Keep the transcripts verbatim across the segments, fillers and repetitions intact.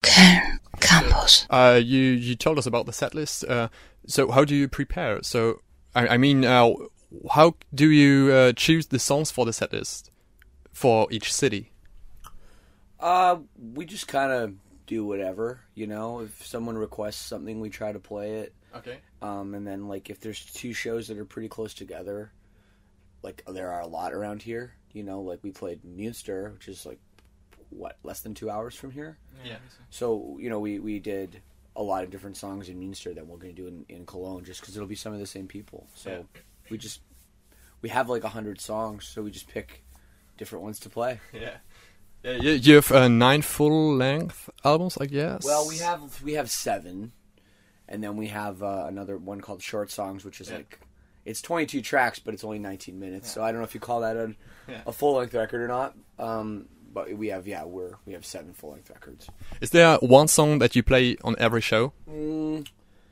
Köln Campus. Uh, you you told us about the set list. Uh, so how do you prepare? So I, I mean, uh, how do you uh, choose the songs for the set list for each city? Uh, we just kind of do whatever, you know. If someone requests something, we try to play it. Okay. Um, and then like if there's two shows that are pretty close together, like there are a lot around here, you know. Like we played Münster, which is like what less than two hours from here. Yeah. So you know we we did a lot of different songs in Münster that we're going to do in, in Cologne, just because it'll be some of the same people. So Yeah. we just we have like a hundred songs, so we just pick different ones to play. Yeah. Yeah, you, you have uh, nine full-length albums, I guess. Well, we have we have seven, and then we have uh, another one called Short Songs, which is Yeah. like it's twenty-two tracks, but it's only nineteen minutes. Yeah. So I don't know if you call that a, Yeah. a full length record or not. Um, but we have yeah, we're we have seven full length records. Is there one song that you play on every show? Mm,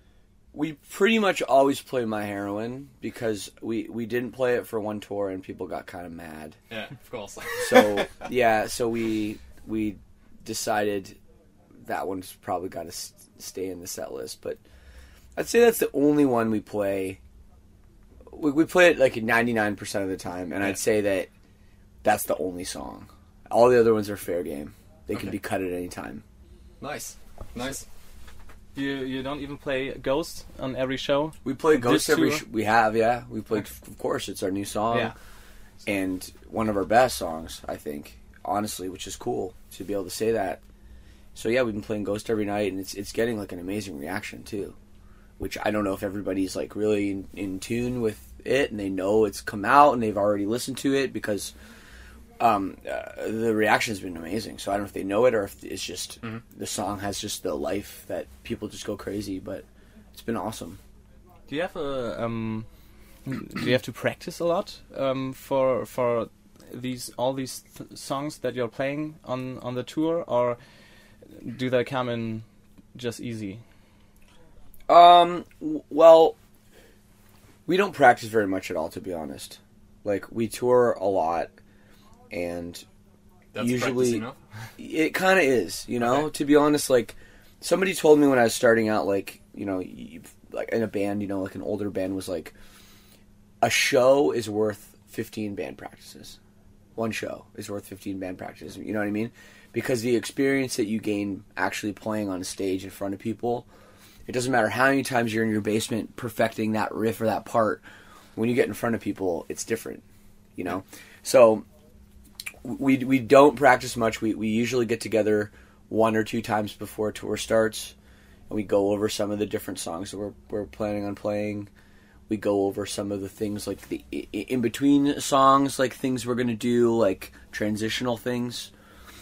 we pretty much always play My Heroine because we, we didn't play it for one tour and people got kind of mad. Yeah, of course. So yeah, so we we decided that one's probably got to s- stay in the set list. But I'd say that's the only one we play. We, we play it like ninety-nine percent of the time, and Yeah. I'd say that that's the only song. All the other ones are fair game. They can Okay. be cut at any time. Nice, nice. You you don't even play Ghost on every show? We play This Ghost every. tour? Sh- we have, yeah. We played, of course. It's our new song, Yeah. and one of our best songs, I think. Honestly, which is cool to be able to say that. So yeah, we've been playing Ghost every night, and it's it's getting like an amazing reaction too. Which I don't know if everybody's like really in, in tune with it, and they know it's come out, and they've already listened to it because um, uh, the reaction has been amazing. So I don't know if they know it or if it's just Mhm. the song has just the life that people just go crazy. But it's been awesome. Do you have a um? Do you have to practice a lot um for for these all these th- songs that you're playing on on the tour, or do they come in just easy? Um. w- Well, we don't practice very much at all, to be honest. Like we tour a lot, and That's Usually- practice enough. it kind of is. You know, Okay. to be honest, like somebody told me when I was starting out, like you know, you, like in a band, you know, like an older band was like, a show is worth fifteen band practices. One show is worth fifteen band practices. You know what I mean? Because the experience that you gain actually playing on a stage in front of people. It doesn't matter how many times you're in your basement perfecting that riff or that part. When you get in front of people, it's different, you know. So we we don't practice much. We we usually get together one or two times before tour starts, and we go over some of the different songs that we're we're planning on playing. We go over some of the things like the in between songs, like things we're gonna do, like transitional things.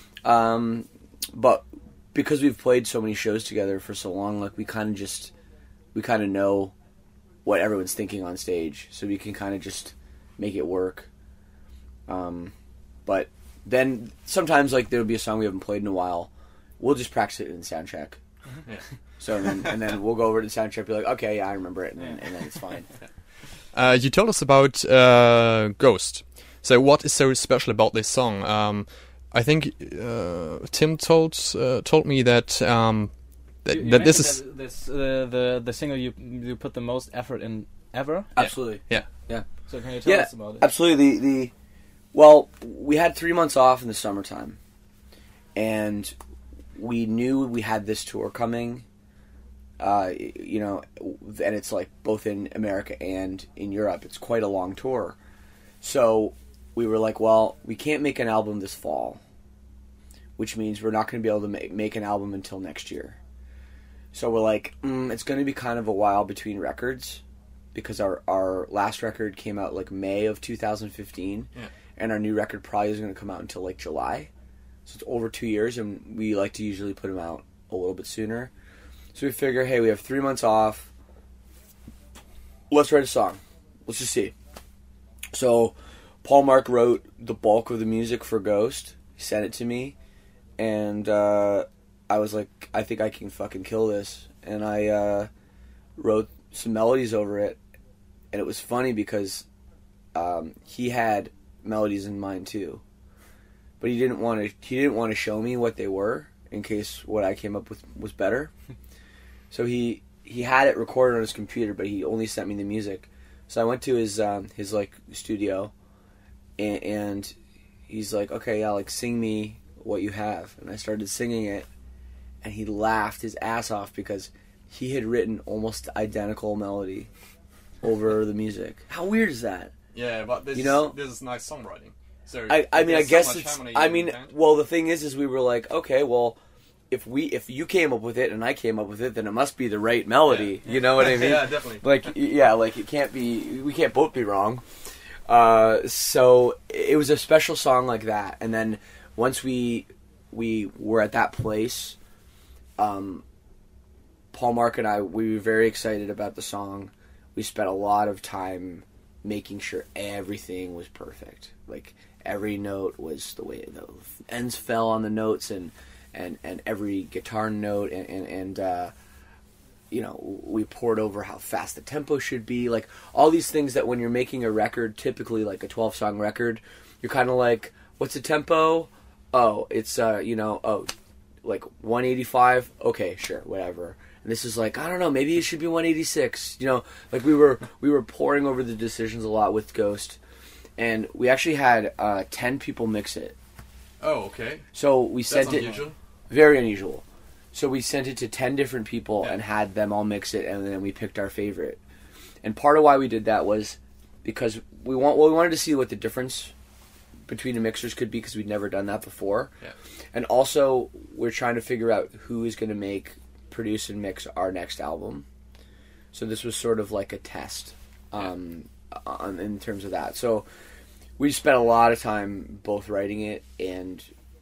Um, but because we've played so many shows together for so long, like we kind of just we kind of know what everyone's thinking on stage, so we can kind of just make it work. Um, but then sometimes like there'll be a song we haven't played in a while, we'll just practice it in the sound check. Yeah. So then and then we'll go over to the sound check, be like, okay, yeah, I remember it, and then, and then it's fine. Uh, you told us about uh, Ghost. So what is so special about this song? Um, I think uh, Tim told uh, told me that um, that, You- you that this mentioned is that this uh, the the single you you put the most effort in ever. Absolutely. yeah. Yeah. So can you tell Yeah, us about it? absolutely. The, the well, we had three months off in the summertime, and we knew we had this tour coming. Uh, you know, and it's like both in America and in Europe. It's quite a long tour, so we were like, well, we can't make an album this fall, which means we're not going to be able to make, make an album until next year. So we're like, mm, it's going to be kind of a while between records, because our, our last record came out like May of two thousand fifteen, Yeah. and our new record probably isn't going to come out until like July. So it's over two years, and we like to usually put them out a little bit sooner. So we figure, hey, we have three months off. Let's write a song. Let's just see. So Paul Mark wrote the bulk of the music for Ghost. He sent it to me, and uh, I was like, I think I can fucking kill this. And I uh, wrote some melodies over it, and it was funny because um, he had melodies in mind too, but he didn't want to. He didn't want to show me what they were in case what I came up with was better. So he he had it recorded on his computer, but he only sent me the music. So I went to his um, his like studio, and, and he's like, okay, yeah, like sing me what you have, and I started singing it, and he laughed his ass off because he had written almost identical melody over the music. How weird is that? Yeah, but this, you know? this is nice songwriting. So I, I mean, I there's so guess much it's. harmony I in mean, the band. well, the thing is, is we were like, okay, well, if we, if you came up with it and I came up with it, then it must be the right melody. Yeah. You know what I mean? Yeah, definitely. Like, yeah, like it can't be. We can't both be wrong. Uh, so it was a special song like that, and then once we we were at that place, um, Paul, Mark, and I, we were very excited about the song. We spent a lot of time making sure everything was perfect. Like, every note was the way the ends fell on the notes, and and, and every guitar note, and, and, and uh, you know, we poured over how fast the tempo should be. Like, all these things that when you're making a record, typically like a twelve-song record, you're kind of like, what's the tempo? Oh, it's, uh, you know, oh, like one eighty-five? Okay, sure, whatever. And this is like, I don't know, maybe it should be one eighty-six. You know, like we were we were poring over the decisions a lot with Ghost. And we actually had uh, ten people mix it. Oh, okay. So we That's sent unusual. it... Very unusual. So we sent it to ten different people Yeah. and had them all mix it, and then we picked our favorite. And part of why we did that was because we want well, we wanted to see what the difference between the mixers could be, because we'd never done that before. Yeah. And also, we're trying to figure out who is going to make, produce, and mix our next album. So this was sort of like a test um, on, in terms of that. So we spent a lot of time both writing it and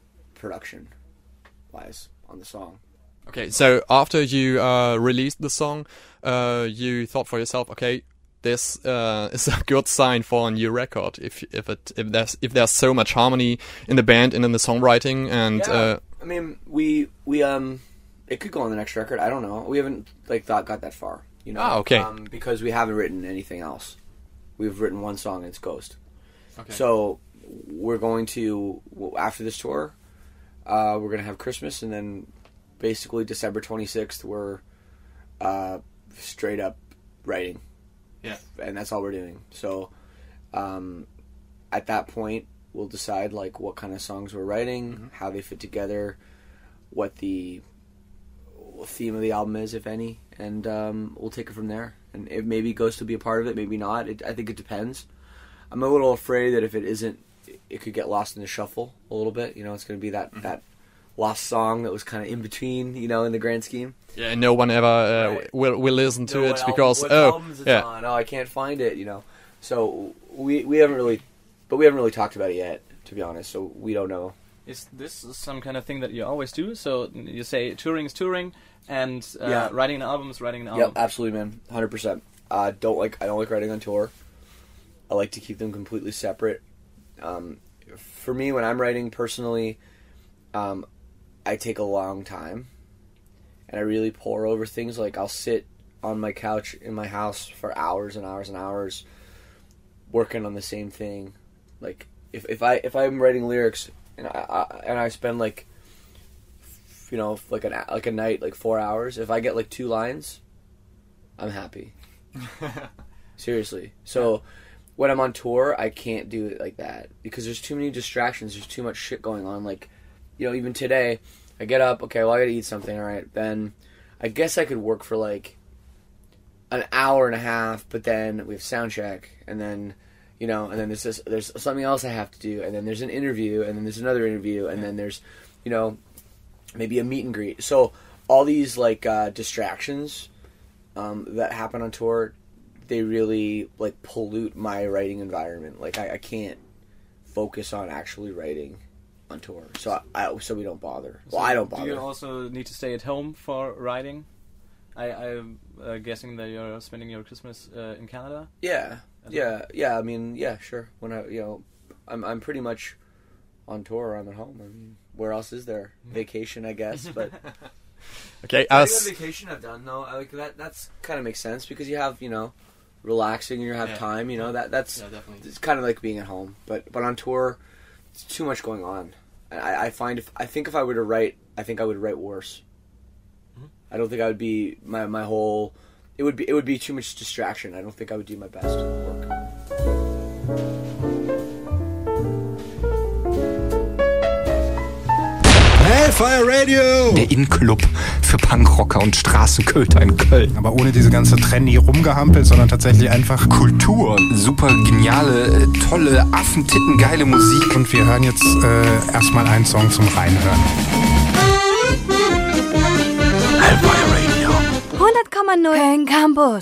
production-wise on the song. Okay, so after you uh, released the song, uh, you thought for yourself, okay, this uh, is a good sign for a new record. If if it if there's if there's so much harmony in the band and in the songwriting, and Yeah. uh, I mean, we we um, it could go on the next record. I don't know. We haven't like thought got that far, you know. Ah, okay. Um, because we haven't written anything else. We've written one song, and it's Ghost. okay. So we're going to after this tour, uh, we're gonna have Christmas, and then basically December twenty-sixth, we're uh, straight up writing. Yeah. And that's all we're doing. So um, at that point, we'll decide like what kind of songs we're writing, Mm-hmm. how they fit together, what the theme of the album is, if any, and um, we'll take it from there. And it maybe Ghost will be a part of it, maybe not. It, I think it depends. I'm a little afraid that if it isn't, it could get lost in the shuffle a little bit. You know, it's going to be that, Mm-hmm. that lost song that was kind of in between, you know, in the grand scheme. yeah, no one ever uh, Right. will will listen to know it what because album, what oh albums it's yeah on. Oh, I can't find it, you know. So we we haven't really, but we haven't really talked about it yet, to be honest. So we don't know. Is this some kind of thing that you always do? So you say touring is touring, and uh, Yeah. writing an album is writing an Yep, album. absolutely, man, hundred percent. Uh, don't like I don't like writing on tour. I like to keep them completely separate. Um, for me, when I'm writing personally, um, I take a long time, and I really pore over things. Like I'll sit on my couch in my house for hours and hours and hours, working on the same thing. Like if if I if I'm writing lyrics and I, I and I spend like, you know, like an like a night, like four hours. If I get like two lines, I'm happy. Seriously. So when I'm on tour, I can't do it like that because there's too many distractions. There's too much shit going on. Like, you know, even today, I get up. Okay, well, I gotta eat something. All right, then I guess I could work for like an hour and a half. But then we have sound check, and then you know, and then there's this, there's something else I have to do, and then there's an interview, and then there's another interview, and then there's, you know, maybe a meet and greet. So all these like uh, distractions um, that happen on tour, they really like pollute my writing environment. Like I, I can't focus on actually writing on tour. So I, I so we don't bother. Well, I don't Do bother. you also need to stay at home for writing? I, I'm uh, guessing that you're spending your Christmas uh, in Canada. Yeah, yeah, yeah. I mean, yeah, sure. When I, you know, I'm I'm pretty much on tour or I'm at home. I mean, where else is there? Vacation, I guess. But okay I as think the vacation I've done though, I like that. That's kind of makes sense because you have, you know, relaxing and you have Yeah. time. You know that that's yeah definitely it's kind of like being at home. But but on tour, it's too much going on. I, I find if I think if I were to write I think I would write worse. Mm-hmm. I don't think I would be my my whole. It would be it would be too much distraction. I don't think I would do my best work. Hellfire Radio! Der In-Club für Punkrocker und Straßenköter in Köln. Aber ohne diese ganze trendy Rumgehampel, sondern tatsächlich einfach Kultur, super geniale, tolle, Affentitten, geile Musik. Und wir hören jetzt äh, erstmal einen Song zum Reinhören. Hellfire Radio. hundert Komma null Köln Campus.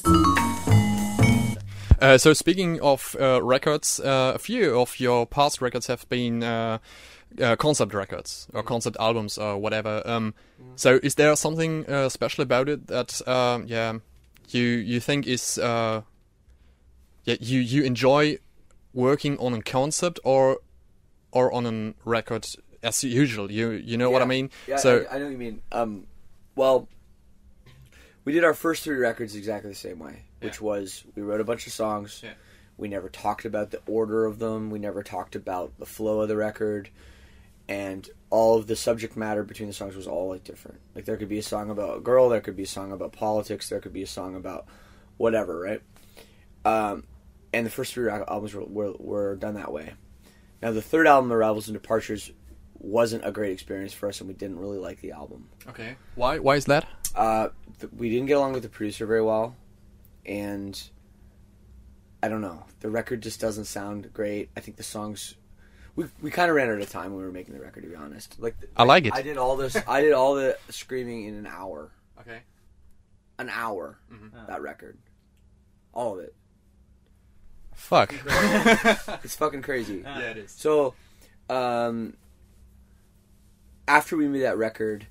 Uh, so speaking of uh, records, uh, a few of your past records have been uh, uh, concept records or concept albums or whatever. Um, so is there something uh, special about it that um, yeah you you think is uh, yeah you you enjoy working on a concept or or on a record as usual? You you know yeah. what I mean? Yeah, so I, I know what you mean. Um, well, we did our first three records exactly the same way. Which was, we wrote a bunch of songs, yeah. we never talked about the order of them, we never talked about the flow of the record, and all of the subject matter between the songs was all like different. Like there could be a song about a girl, there could be a song about politics, there could be a song about whatever, right? Um, and the first three albums were, were, were done that way. Now the third album, Arrivals and Departures, wasn't a great experience for us, and we didn't really like the album. okay, why why is that? Uh, th- we didn't get along with the producer very well. And I don't know. The record just doesn't sound great. I think the songs we we kind of ran out of time when we were making the record. To be honest, like I like it. I did all this. I did all the screaming in an hour. Okay, An hour. Mm-hmm. That record, all of it. fuck. It's fucking crazy. Yeah, it is. So, um, after we made that record,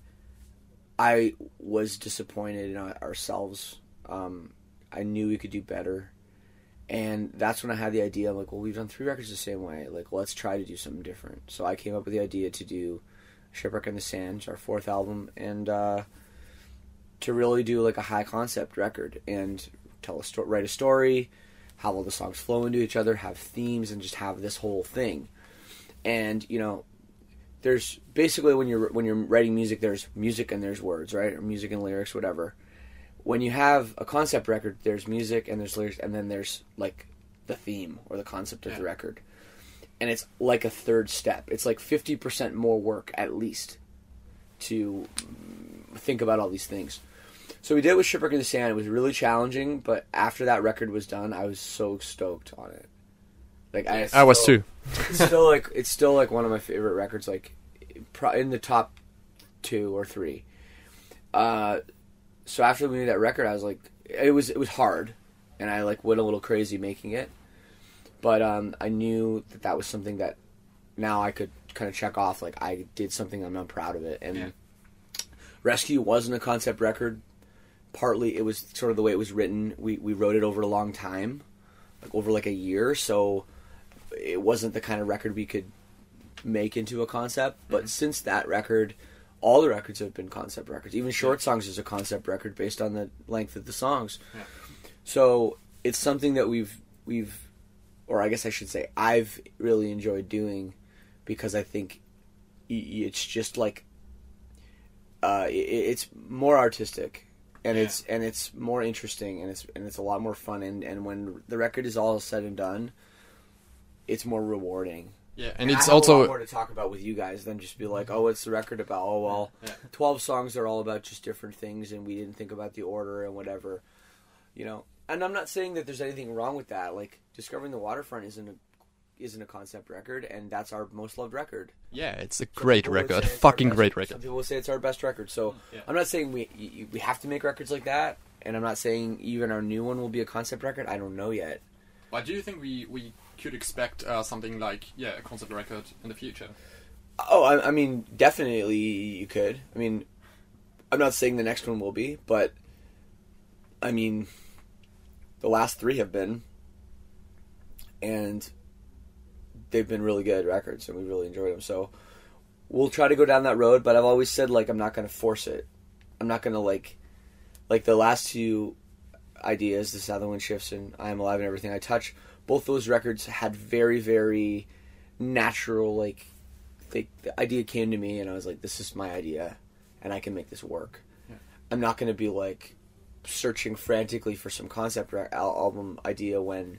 I was disappointed in our- ourselves. Um, I knew we could do better. And that's when I had the idea, I'm like, well, we've done three records the same way. Like, let's try to do something different. So I came up with the idea to do Shipwreck in the Sand, our fourth album, and uh, to really do like a high concept record and tell a sto- write a story, have all the songs flow into each other, have themes, and just have this whole thing. And you know, there's basically when you're when you're writing music, there's music and there's words, right? Or music and lyrics, whatever. When you have a concept record, there's music and there's lyrics, and then there's like the theme or the concept of yeah. the record. And it's like a third step. It's like fifty percent more work at least to think about all these things. So we did it with Shipwreck in the Sand. It was really challenging, but after that record was done, I was so stoked on it. Like I, I was too. It's still like it's still like one of my favorite records, like pro- in the top two or three. Uh, so after we made that record, I was like, it was it was hard, and I like went a little crazy making it. But um, I knew that that was something that now I could kind of check off. Like I did something, and I'm proud of it. And Yeah. Rescue wasn't a concept record. Partly it was sort of the way it was written. We we wrote it over a long time, like over like a year. So it wasn't the kind of record we could make into a concept. But mm-hmm. since that record, all the records have been concept records. Even Short yeah. Songs is a concept record based on the length of the songs. Yeah. So it's something that we've we've, or I guess I should say, I've really enjoyed doing, because I think it's just like uh, it's more artistic. And yeah. it's and it's more interesting, and it's and it's a lot more fun. And, and when the record is all said and done, it's more rewarding. Yeah, and, and it's I have also a lot more to talk about with you guys than just be like, oh, what's the record about? Oh, well, yeah. twelve songs are all about just different things, and we didn't think about the order and whatever, you know. And I'm not saying that there's anything wrong with that. Like, Discovering the Waterfront isn't a isn't a concept record, and that's our most loved record. Yeah, it's a great record, a fucking best, great record. Some people will say it's our best record. So yeah. I'm not saying we we have to make records like that, and I'm not saying even our new one will be a concept record. I don't know yet. But do you think we, we could expect uh, something like yeah a concept record in the future? Oh, I, I mean, definitely you could. I mean, I'm not saying the next one will be, but I mean, the last three have been, and they've been really good records, and we really enjoyed them. So we'll try to go down that road, but I've always said, like, I'm not going to force it. I'm not going to, like, like the last two ideas, The Southern Wind Shifts and I Am Alive and Everything I Touch, both those records had very, very natural, like, they, the idea came to me, and I was like, this is my idea. and I can make this work. Yeah. I'm not going to be like searching frantically for some concept or al- album idea when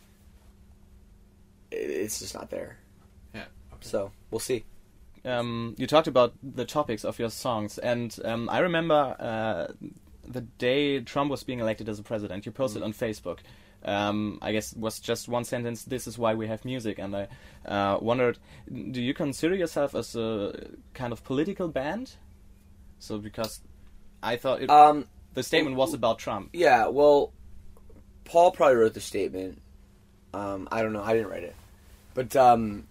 it's just not there. Yeah. Okay. So we'll see. Um, you talked about the topics of your songs, and um, I remember uh, the day Trump was being elected as a president. You posted mm. on Facebook. Um, I guess it was just one sentence. This is why we have music, and I uh, wondered: do you consider yourself as a kind of political band? So because I thought it, um, the statement was about Trump. Yeah. Well, Paul probably wrote the statement. Um, I don't know. I didn't write it, but. Um,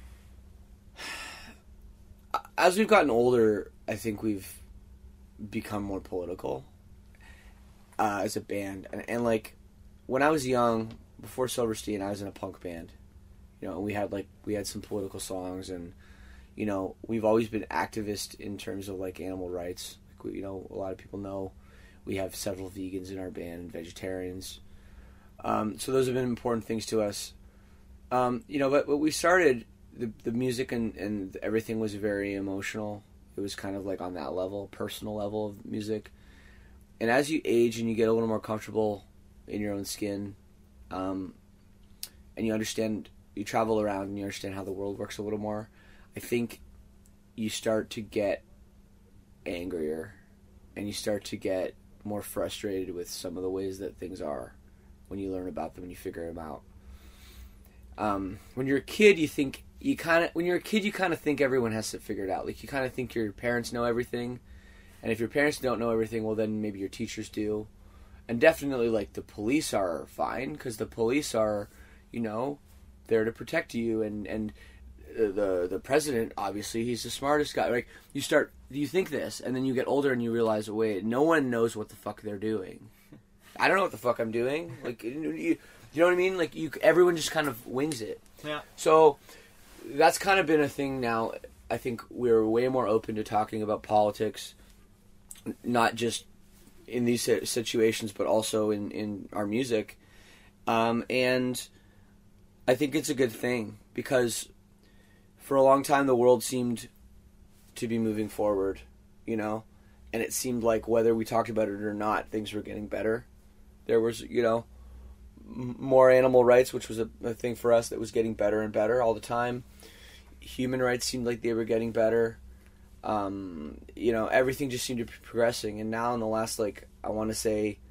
As we've gotten older, I think we've become more political uh, as a band. And, and, like, when I was young, before Silverstein, I was in a punk band. You know, and we had, like, we had some political songs. And, you know, we've always been activist in terms of, like, animal rights. Like, we, you know, a lot of people know we have several vegans in our band, vegetarians. Um, so those have been important things to us. Um, you know, but, but we started... The the music and, and everything was very emotional. It was kind of like on that level, personal level of music. And as you age and you get a little more comfortable in your own skin, um, and you understand, you travel around and you understand how the world works a little more, I think you start to get angrier and you start to get more frustrated with some of the ways that things are when you learn about them and you figure them out. Um, when you're a kid, you think... You kind of when you're a kid, you kind of think everyone has it figured out. Like you kind of think your parents know everything, and if your parents don't know everything, well, then maybe your teachers do, and definitely like the police are fine because the police are, you know, there to protect you, and and the the president obviously he's the smartest guy. Like you start, you think this, and then you get older and you realize, wait, no one knows what the fuck they're doing. I don't know what the fuck I'm doing. Like you, you know what I mean? Like you, everyone just kind of wings it. Yeah. So. That's kind of been a thing now. I think we're way more open to talking about politics, not just in these situations, but also in, in our music. Um, and I think it's a good thing because for a long time the world seemed to be moving forward, you know, and it seemed like whether we talked about it or not, things were getting better. There was, you know, more animal rights, which was a, a thing for us that was getting better and better all the time. Human rights seemed like they were getting better. Um, you know, everything just seemed to be progressing. And now in the last, like, I want to say,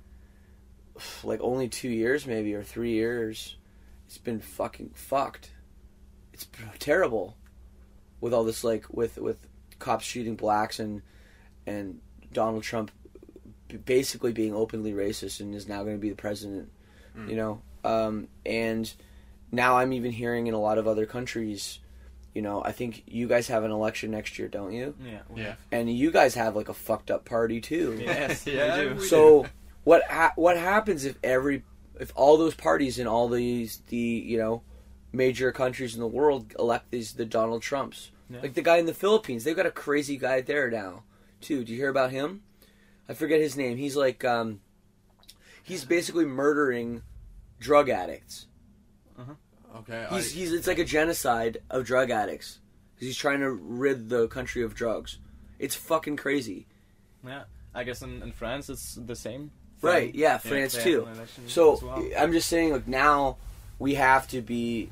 like, only two years maybe, or three years, it's been fucking fucked. It's terrible. With all this, like, with, with cops shooting blacks and, and Donald Trump basically being openly racist and is now going to be the president. You know, um, and now I'm even hearing in a lot of other countries, you know, I think you guys have an election next year, don't you? Yeah. Yeah. And you guys have like a fucked up party too. Yes, yeah, we do. we So what ha- what happens if every if all those parties in all these the you know major countries in the world elect these the Donald Trumps? Yeah. Like the guy in the Philippines, they've got a crazy guy there now too. Do you hear about him? I forget his name. He's like um, he's basically murdering drug addicts. Uh-huh. Okay. He's, I, he's it's like a genocide of drug addicts because he's trying to rid the country of drugs. It's fucking crazy. Yeah, I guess in, in France it's the same. Right? thing. Yeah, France they too. have an election So as well. I'm just saying, like now we have to be,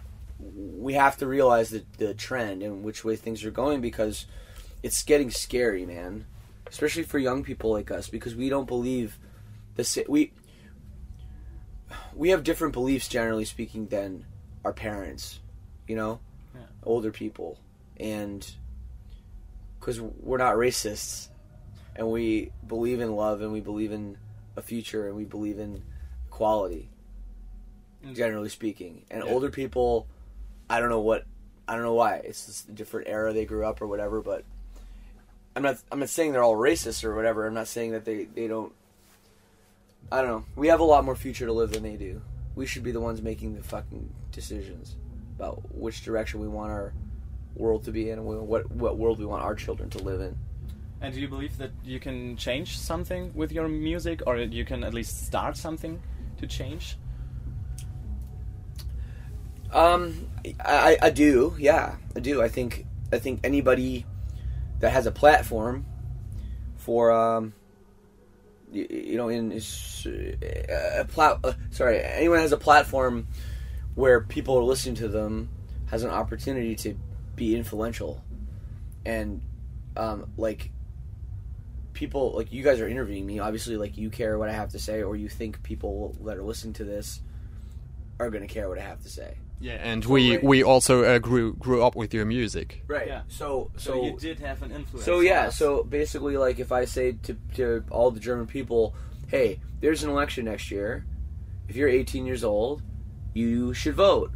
we have to realize the the trend and which way things are going because it's getting scary, man. Especially for young people like us because we don't believe the sa- we. We have different beliefs, generally speaking, than our parents, you know, Yeah. older people, and because we're not racists, and we believe in love, and we believe in a future, and we believe in equality, Mm. generally speaking. And Yeah. older people, I don't know what, I don't know why. It's just a different era they grew up or whatever. But I'm not, I'm not saying they're all racist or whatever. I'm not saying that they, they don't. I don't know. We have a lot more future to live than they do. We should be the ones making the fucking decisions about which direction we want our world to be in and what what world we want our children to live in. And do you believe that you can change something with your music, or you can at least start something to change? Um, I, I do. Yeah, I do. I think I think anybody that has a platform for um, you, you know, in uh, a plat. Uh, sorry, anyone has a platform where people are listening to them has an opportunity to be influential, and um, like people like you guys are interviewing me. Obviously, like you care what I have to say, or you think people that are listening to this are going to care what I have to say. Yeah, and we we also uh, grew grew up with your music. Right. Yeah. So, so So you did have an influence. So on yeah, us. so basically, like if I say to to all the German people, "Hey, there's an election next year. If you're eighteen years old, you should vote."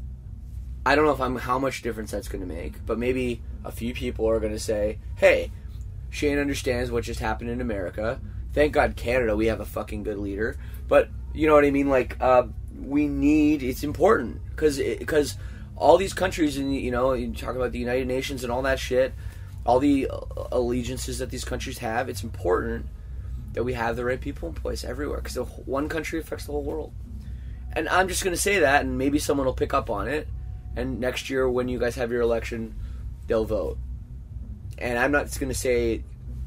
I don't know if I'm how much difference that's going to make, but maybe a few people are going to say, "Hey, Shane understands what just happened in America. Thank God, Canada, we have a fucking good leader." But you know what I mean? Like, uh, we need. It's important because because all these countries, and you know, you talk about the United Nations and all that shit, all the allegiances that these countries have. It's important that we have the right people in place everywhere because one country affects the whole world. And I'm just going to say that, and maybe someone will pick up on it. And next year, when you guys have your election, they'll vote. And I'm not going to say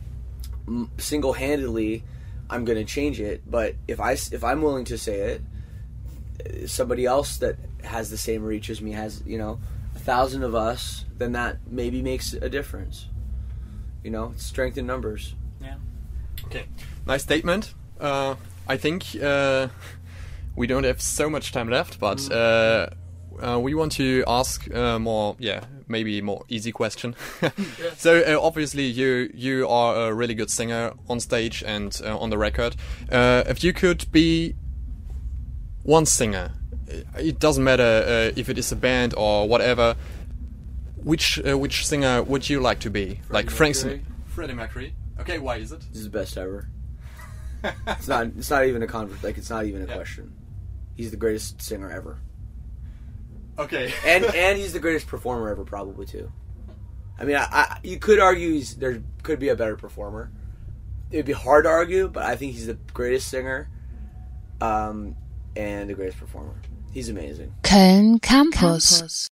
single-handedly I'm going to change it, but if I if I'm willing to say it, somebody else that has the same reach as me has, you know, a thousand of us, then that maybe makes a difference. You know, it's strength in numbers. Yeah. Okay, nice statement. Uh, I think uh, we don't have so much time left, but uh, uh, we want to ask uh, more, yeah, maybe more easy question. So uh, obviously you you are a really good singer on stage and uh, on the record. Uh, if you could be one singer, it doesn't matter uh, if it is a band or whatever, which uh, which singer would you like to be? Freddie like Frank Mercury. Sin- Freddie Mercury. Okay, why is it? This is the best ever. It's not. It's not even a conver- Like it's not even a Yeah. question. He's the greatest singer ever, Okay. and and he's the greatest performer ever, probably too. I mean, I, I, you could argue he's, there could be a better performer. It'd be hard to argue, but I think he's the greatest singer, um, and the greatest performer. He's amazing. Köln Campus.